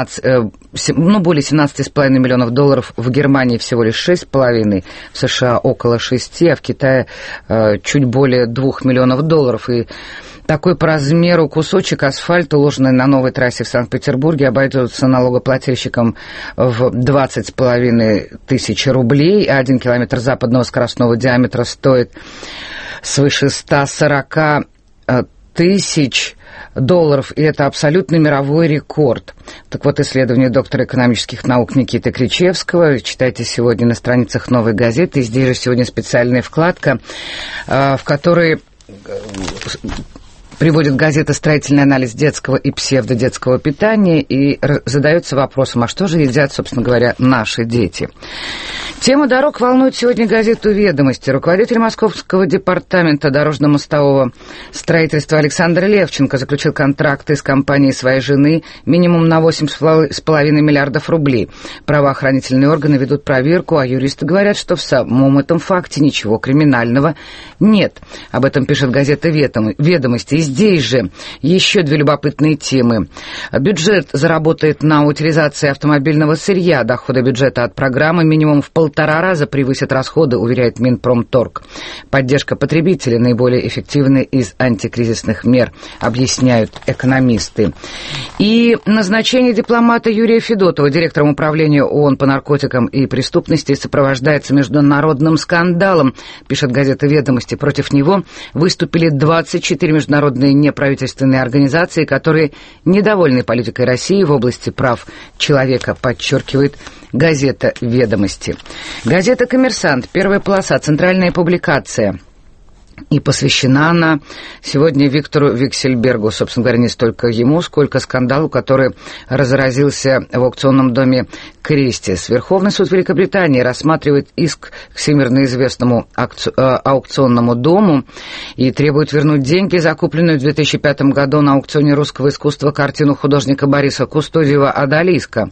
более 17,5 миллионов долларов, в Германии всего лишь 6,5, в США около 6, а в Китае чуть более 2 миллионов долларов. И такой по размеру кусочек асфальта, уложенный на новой трассе в Санкт-Петербурге, обойдется налогоплательщикам в 20,5 тысяч рублей, а 1 километр западного скоростного диаметра стоит свыше 140 тысяч долларов, и это абсолютно мировой рекорд. Так вот, исследование доктора экономических наук Никиты Кричевского читайте сегодня на страницах «Новой газеты». И здесь же сегодня специальная вкладка, в которой приводит газета «Строительный анализ детского и псевдодетского питания» и задается вопросом, а что же едят, собственно говоря, наши дети? Тема дорог волнует сегодня газету «Ведомости». Руководитель Московского департамента дорожно-мостового строительства Александр Левченко заключил контракты с компанией своей жены минимум на 8,5 миллиардов рублей. Правоохранительные органы ведут проверку, а юристы говорят, что в самом этом факте ничего криминального нет. Об этом пишет газета «Ведомости». И здесь же еще две любопытные темы. Бюджет заработает на утилизации автомобильного сырья. Доходы бюджета от программы минимум в 1,5 раза превысят расходы, уверяет Минпромторг. Поддержка потребителей наиболее эффективная из антикризисных мер, объясняют экономисты. И назначение дипломата Юрия Федотова директором управления ООН по наркотикам и преступности сопровождается международным скандалом, пишет газета «Ведомости». Против него выступили 24 международные неправительственные организации, которые недовольны политикой России в области прав человека, подчеркивает газета «Ведомости». Газета «Коммерсант», первая полоса, центральная публикация. И посвящена она сегодня Виктору Виксельбергу, собственно говоря, не столько ему, сколько скандалу, который разразился в аукционном доме Кристис. Верховный суд Великобритании рассматривает иск к всемирно известному аукционному дому и требует вернуть деньги, закупленную в 2005 году на аукционе русского искусства картину художника Бориса Кустодиева «Одалиска»,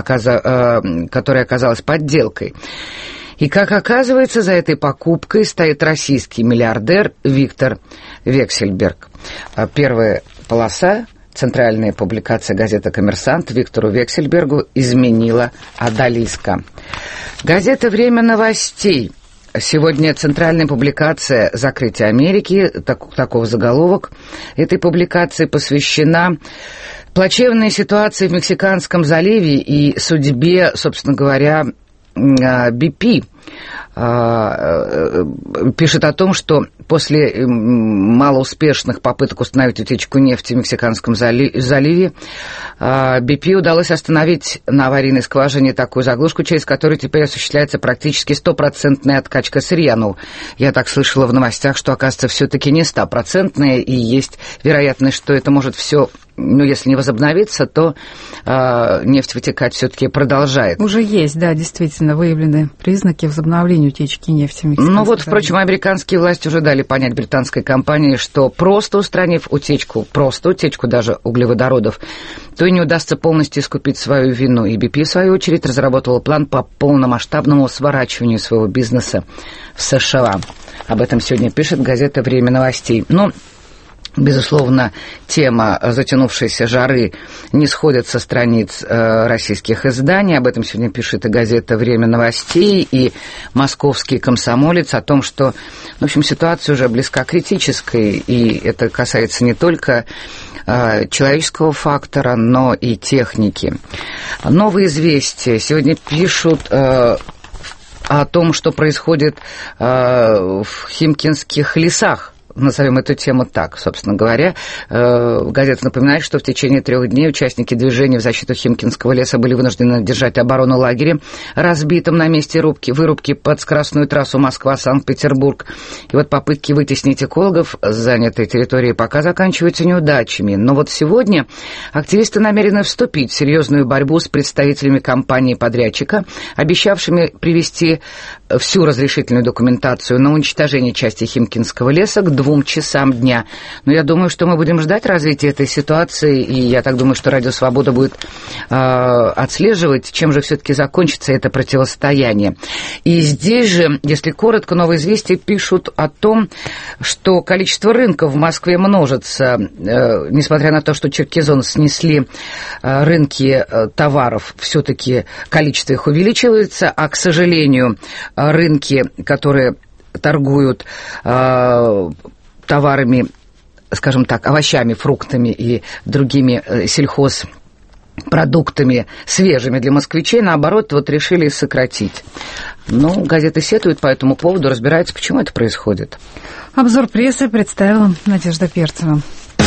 которая оказалась подделкой. И, как оказывается, за этой покупкой стоит российский миллиардер Виктор Вексельберг. Первая полоса, центральная публикация газеты «Коммерсант», Виктору Вексельбергу изменила «Одалиска». Газета «Время новостей». Сегодня центральная публикация «Закрытие Америки», таков заголовок этой публикации, посвящена плачевной ситуации в Мексиканском заливе и судьбе, собственно говоря, BP, пишет о том, что после малоуспешных попыток установить утечку нефти в Мексиканском заливе BP удалось остановить на аварийной скважине такую заглушку, через которую теперь осуществляется практически 100% откачка сырья. Ну, я так слышала в новостях, что, оказывается, все-таки не 100%, и есть вероятность, что это может все, ну, если не возобновиться, то нефть вытекать все-таки продолжает. Уже есть, да, действительно, выявлены признаки возобновления утечки нефти в Мексиканском заливе. Ну вот, впрочем, американские власти уже дали понять британской компании, что просто устранив утечку даже углеводородов, то и не удастся полностью искупить свою вину. И BP, в свою очередь, разработала план по полномасштабному сворачиванию своего бизнеса в США. Об этом сегодня пишет газета «Время новостей». Ну, безусловно, тема затянувшейся жары не сходит со страниц российских изданий. Об этом сегодня пишет и газета «Время новостей», и «Московский комсомолец» о том, что, в общем, ситуация уже близка к критической, и это касается не только человеческого фактора, но и техники. Новые известия сегодня пишут о том, что происходит в Химкинских лесах. Назовем эту тему так, собственно говоря. Газета напоминает, что в течение 3 дней участники движения в защиту Химкинского леса были вынуждены держать оборону лагеря, разбитым на месте вырубки под скоростную трассу Москва-Санкт-Петербург. И вот попытки вытеснить экологов с занятой территории пока заканчиваются неудачами. Но вот сегодня активисты намерены вступить в серьезную борьбу с представителями компании-подрядчика, обещавшими привести всю разрешительную документацию на уничтожение части Химкинского леса к 2 часам дня. Но я думаю, что мы будем ждать развития этой ситуации, и я так думаю, что Радио Свобода будет отслеживать, чем же все-таки закончится это противостояние. И здесь же, если коротко, «Новые известия» пишут о том, что количество рынков в Москве множится, несмотря на то, что Черкизон снесли рынки товаров, все-таки количество их увеличивается, а, к сожалению, рынки, которые торгуют товарами, скажем так, овощами, фруктами и другими сельхозпродуктами свежими для москвичей, наоборот, вот решили сократить. Ну, газеты сетуют по этому поводу, разбираются, почему это происходит. Обзор прессы представила Надежда Перцева.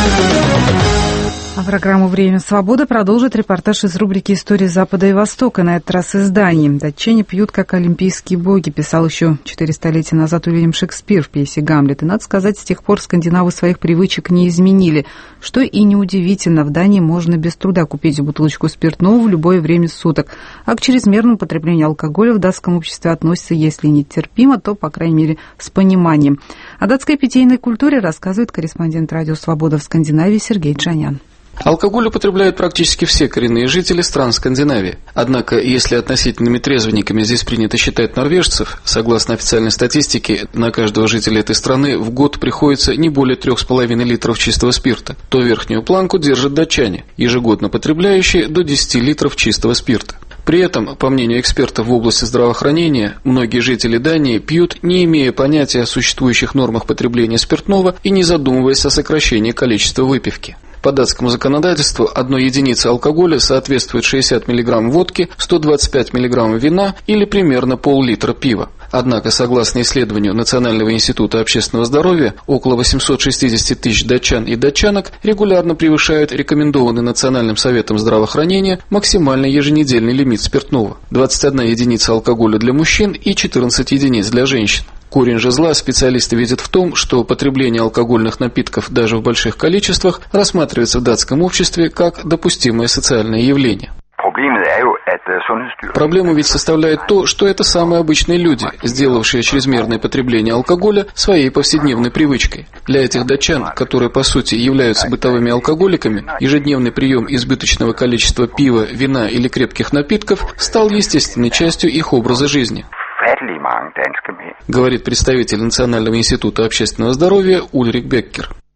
А программу «Время свободы» продолжит репортаж из рубрики «История Запада и Востока», на этот раз изданий. «Датчане пьют, как олимпийские боги», писал еще 4 столетия назад Уильям Шекспир в пьесе «Гамлет». И, надо сказать, с тех пор скандинавы своих привычек не изменили. Что и неудивительно, в Дании можно без труда купить бутылочку спиртного в любое время суток. А к чрезмерному потреблению алкоголя в датском обществе относятся, если не терпимо, то, по крайней мере, с пониманием. О датской питейной культуре рассказывает корреспондент «Радио Свобода» в Скандинавии Сергей Джанян. Алкоголь употребляют практически все коренные жители стран Скандинавии. Однако, если относительными трезвенниками здесь принято считать норвежцев, согласно официальной статистике, на каждого жителя этой страны в год приходится не более 3,5 литров чистого спирта, то верхнюю планку держат датчане, ежегодно потребляющие до 10 литров чистого спирта. При этом, по мнению экспертов в области здравоохранения, многие жители Дании пьют, не имея понятия о существующих нормах потребления спиртного и не задумываясь о сокращении количества выпивки. По датскому законодательству 1 единица алкоголя соответствует 60 мг водки, 125 мг вина или примерно пол-литра пива. Однако, согласно исследованию Национального института общественного здоровья, около 860 тысяч датчан и датчанок регулярно превышают рекомендованный Национальным советом здравоохранения максимальный еженедельный лимит спиртного – 21 единица алкоголя для мужчин и 14 единиц для женщин. Корень же зла специалисты видят в том, что потребление алкогольных напитков даже в больших количествах рассматривается в датском обществе как допустимое социальное явление. Проблему ведь составляет то, что это самые обычные люди, сделавшие чрезмерное потребление алкоголя своей повседневной привычкой. Для этих датчан, которые по сути являются бытовыми алкоголиками, ежедневный прием избыточного количества пива, вина или крепких напитков стал естественной частью их образа жизни, говорит представитель Национального института общественного здоровья Ульрик Беккер.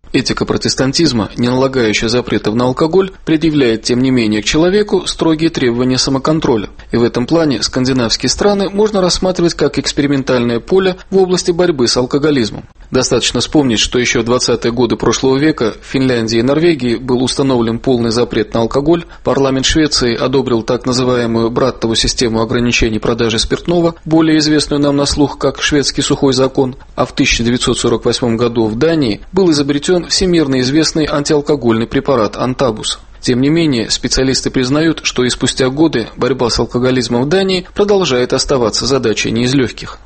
Этика протестантизма, не налагающая запретов на алкоголь, предъявляет, тем не менее, к человеку строгие требования самоконтроля. И в этом плане скандинавские страны можно рассматривать как экспериментальное поле в области борьбы с алкоголизмом. Достаточно вспомнить, что еще в 20-е годы прошлого века в Финляндии и Норвегии был установлен полный запрет на алкоголь, парламент Швеции одобрил так называемую Браттову систему ограничений продажи спиртного, более известную нам на слух как шведский сухой закон, а в 1948 году в Дании был изобретен всемирно известный антиалкогольный препарат Антабус. Тем не менее, специалисты признают, что и спустя годы борьба с алкоголизмом в Дании продолжает оставаться задачей не из легких.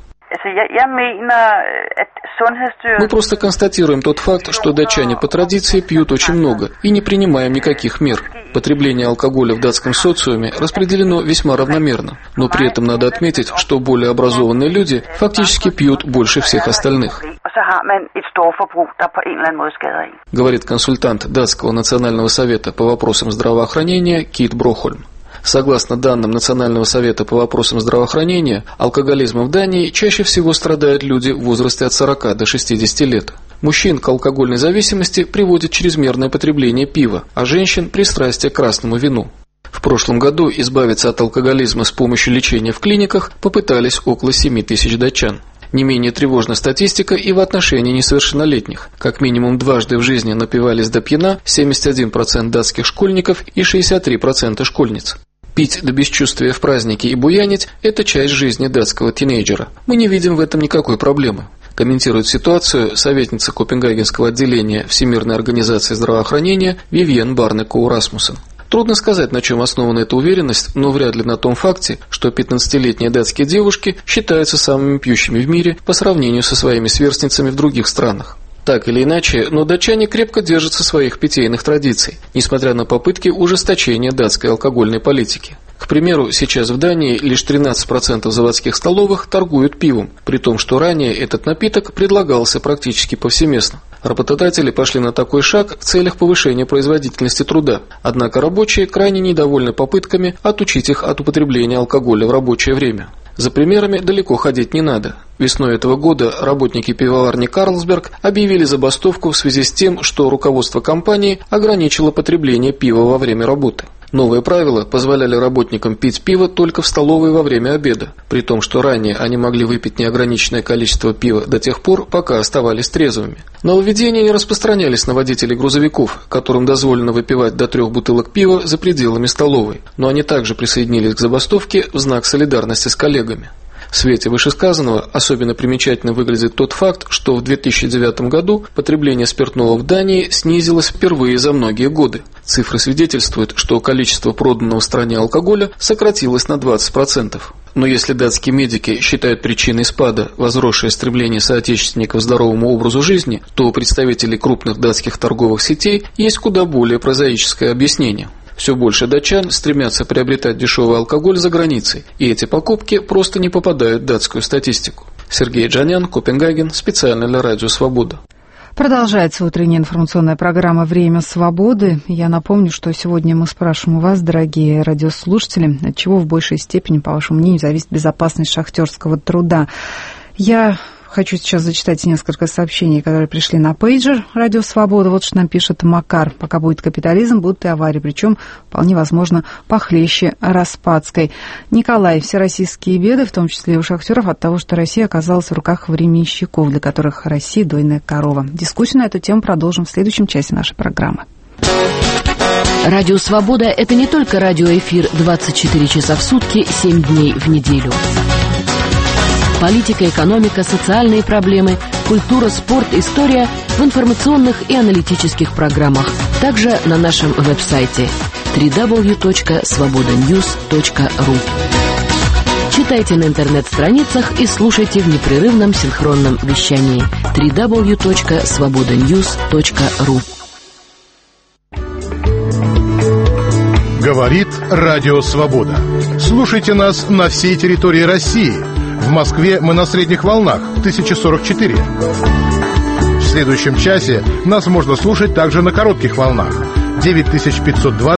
Мы просто констатируем тот факт, что датчане по традиции пьют очень много и не принимаем никаких мер. Потребление алкоголя в датском социуме распределено весьма равномерно, но при этом надо отметить, что более образованные люди фактически пьют больше всех остальных. Говорит консультант Датского национального совета по вопросам здравоохранения Кит Брохольм. Согласно данным Национального совета по вопросам здравоохранения, алкоголизмом в Дании чаще всего страдают люди в возрасте от 40 до 60 лет. Мужчин к алкогольной зависимости приводит чрезмерное потребление пива, а женщин – пристрастие к красному вину. В прошлом году избавиться от алкоголизма с помощью лечения в клиниках попытались около 7 тысяч датчан. Не менее тревожна статистика и в отношении несовершеннолетних. Как минимум дважды в жизни напивались до пьяна 71% датских школьников и 63% школьниц. Пить до бесчувствия в праздники и буянить – это часть жизни датского тинейджера. Мы не видим в этом никакой проблемы. Комментирует ситуацию советница Копенгагенского отделения Всемирной организации здравоохранения Вивьен Барне-Коу Расмуссен. Трудно сказать, на чем основана эта уверенность, но вряд ли на том факте, что 15-летние датские девушки считаются самыми пьющими в мире по сравнению со своими сверстницами в других странах. Так или иначе, но датчане крепко держатся своих питейных традиций, несмотря на попытки ужесточения датской алкогольной политики. К примеру, сейчас в Дании лишь 13% заводских столовых торгуют пивом, при том, что ранее этот напиток предлагался практически повсеместно. Работодатели пошли на такой шаг в целях повышения производительности труда, однако рабочие крайне недовольны попытками отучить их от употребления алкоголя в рабочее время. За примерами далеко ходить не надо. Весной этого года работники пивоварни «Карлсберг» объявили забастовку в связи с тем, что руководство компании ограничило потребление пива во время работы. Новые правила позволяли работникам пить пиво только в столовой во время обеда, при том, что ранее они могли выпить неограниченное количество пива до тех пор, пока оставались трезвыми. Нововведения не распространялись на водителей грузовиков, которым дозволено выпивать до 3 бутылок пива за пределами столовой, но они также присоединились к забастовке в знак солидарности с коллегами. В свете вышесказанного особенно примечательно выглядит тот факт, что в 2009 году потребление спиртного в Дании снизилось впервые за многие годы. Цифры свидетельствуют, что количество проданного в стране алкоголя сократилось на 20%. Но если датские медики считают причиной спада возросшее стремление соотечественников к здоровому образу жизни, то у представителей крупных датских торговых сетей есть куда более прозаическое объяснение. Все больше датчан стремятся приобретать дешевый алкоголь за границей, и эти покупки просто не попадают в датскую статистику. Сергей Джанян, Копенгаген, специально для Радио Свобода. Продолжается утренняя информационная программа «Время свободы». Я напомню, что сегодня мы спрашиваем у вас, дорогие радиослушатели, от чего в большей степени, по вашему мнению, зависит безопасность шахтерского труда. Я хочу сейчас зачитать несколько сообщений, которые пришли на пейджер «Радио Свобода». Вот что нам пишет Макар. Пока будет капитализм, будут и аварии, причем, вполне возможно, похлеще Распадской. Николай. Все российские беды, в том числе и у шахтеров, от того, что Россия оказалась в руках временщиков, для которых Россия дойная корова. Дискуссию на эту тему продолжим в следующем часе нашей программы. Радио Свобода – это не только радиоэфир 24 часа в сутки, 7 дней в неделю. Политика, экономика, социальные проблемы, культура, спорт, история в информационных и аналитических программах. Также на нашем веб-сайте www.svobodanews.ru. Читайте на интернет-страницах и слушайте в непрерывном синхронном вещании www.svobodanews.ru. Говорит Радио Свобода. Слушайте нас на всей территории России. В Москве мы на средних волнах 1044. В следующем часе нас можно слушать также на коротких волнах 9520